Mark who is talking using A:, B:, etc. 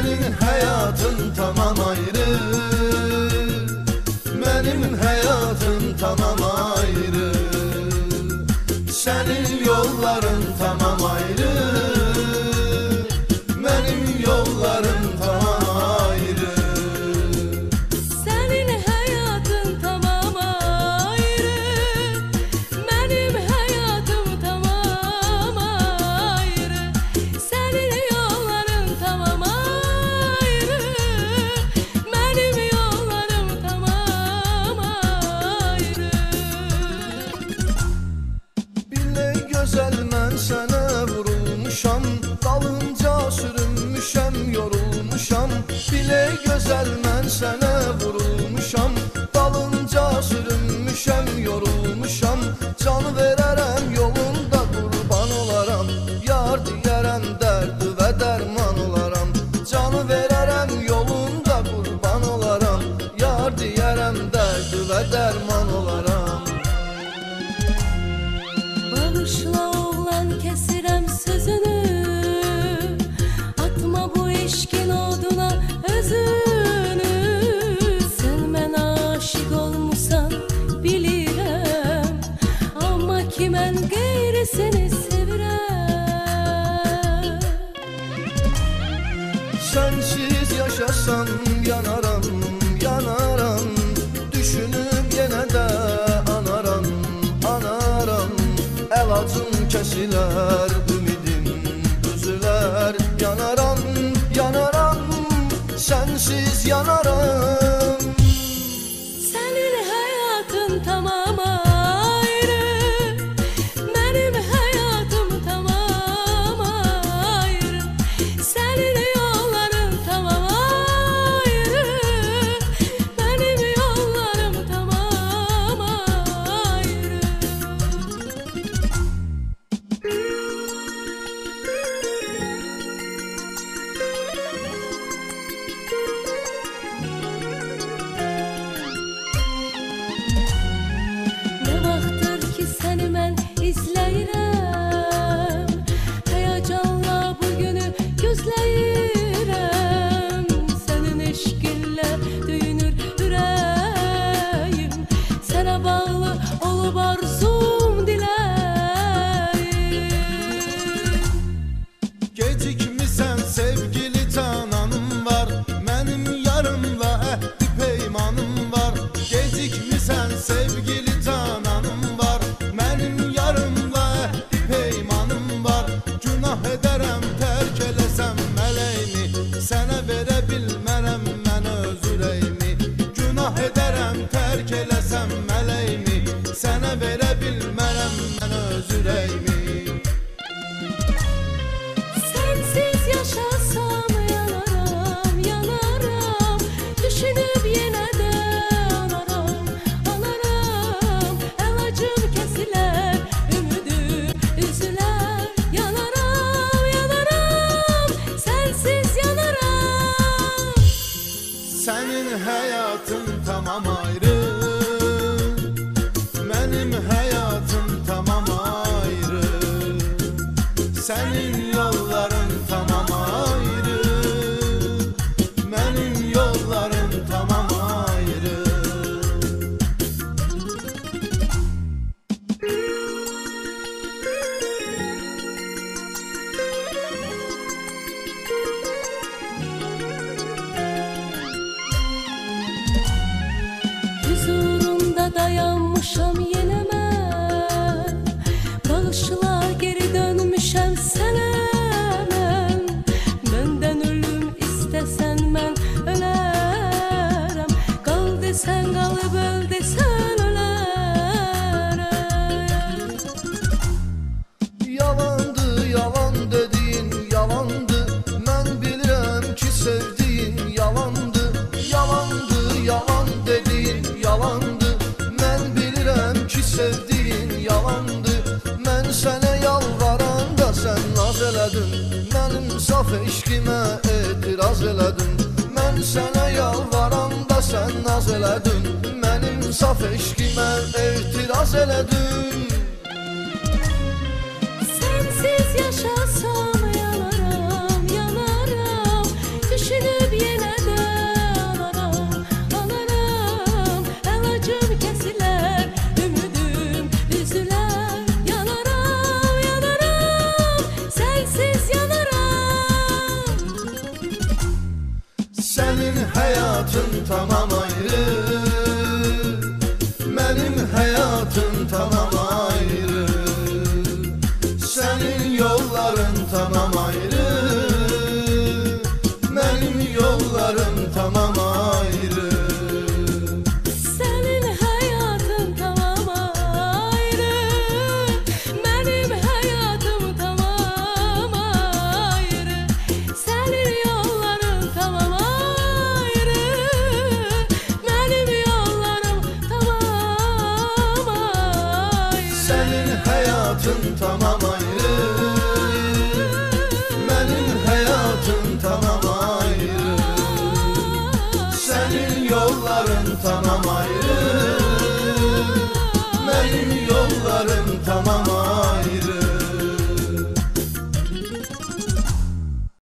A: Senin hayatın tamam ayrı, benim hayatım tamam ayrı. Senin yolların tamam ayrı, benim yollarım tamam ayrı.
B: Senin hayatın tamam ayrı, benim hayatım tamam ayrı. Senin yolların tamam ayrı, benim yollarım tamam ayrı.
A: Bile güzel mən sənə vurulmuşam, dalınca sürünmüşəm, yorulmuşam. Bile güzel mən sənə vurulmuşam, dalınca sürünmüşəm, yorulmuşam. Canı verərəm yolunda qurban olaram, yar deyərəm dərdi və dərman olaram. Canı verərəm yolunda qurban olaram, yar deyərəm dərdi və dərman olaram.
B: Bağışla oğlan, kesirəm sözünü, atma bu eşkin oduna özünü. Sen mənə aşık olmusan bilirəm, amma ki mən qeyrisini sevirəm.
A: Sensiz yaşasam yanaram, yanaram. Düşünüp yenə də anaram, anaram. Əlacım kəsilər, ümidim üzülər. Yanaram, yanaram, sensiz yanaram.
B: Senin hayatın tamam ayrı, benim hayatım tamam ayrı. Senin yolların tamam ayrı, benim yollarım tamam ayrı. Ne vaxtdır ki səni mən izləyirəm, həyacanla bu günü gözləyirəm. Sənin eşqinlə döyünür ürəyim, sənə bağlı olub arzum, diləyim.
A: Gecikmisən sevgili cananım var, mənim yarımla əhdi peymanım var. Gecikmisən sevgili cananım var, mənim yarımla əhdi peymanım var. Günah edərəm tərk eləsəm mələyimi, sənə verə bilmərəm mən öz ürəyimi. Günah edərəm tərk eləsəm mələyimi, sənə verə bilmərəm mən öz ürəyimi.
B: Sensiz yaşasam yanaram, yanaram. Düşünüp yenə də anaram, anaram. Əlacım kəsilər, ümidim üzülər. Yanaram, yanaram, sensiz yanaram.
A: Senin hayatın tamam ayrı, benim hayatım tamam ayrı. Senin yolların tamam ayrı, benim yollarım tamam ayrı.
B: Huzurunda dayanmışam yenə mən, bağışla geri dönmüşəm sənə mən. Məndən ölüm istəsən mən ölərəm, qal desən qalıb öl desən ölərəm.
A: Yalandı, yalan dediğin yalandı. Ben bilirəm ki sevdiğin yalandı. Yalandı, yalan dediğin yalandı. Ben bilirəm ki sevdiğin yalandı. Ben sənə yalvaranda sen naz elədin, mənim saf eşqimə etiraz elədin. Mən sənə yalvaranda sen naz elədin, mənim saf eşqimə etiraz elədin.
B: Sensiz yaşasam yanaram, yanaram. Düşünüp
A: Senin hayatın tamam ayrı, benim hayatım tamam ayrı. Senin yolların tamam ayrı, benim yollarım tamam ayrı.
B: Senin hayatın tamam ayrı, benim hayatım tamam ayrı. Senin yolların tamam ayrı, benim yollarım tamam ayrı.
A: Senin hayatın tamam ayrı, benim hayatım tamam ayrı. Senin yolların tamam ayrı, benim yollarım tamam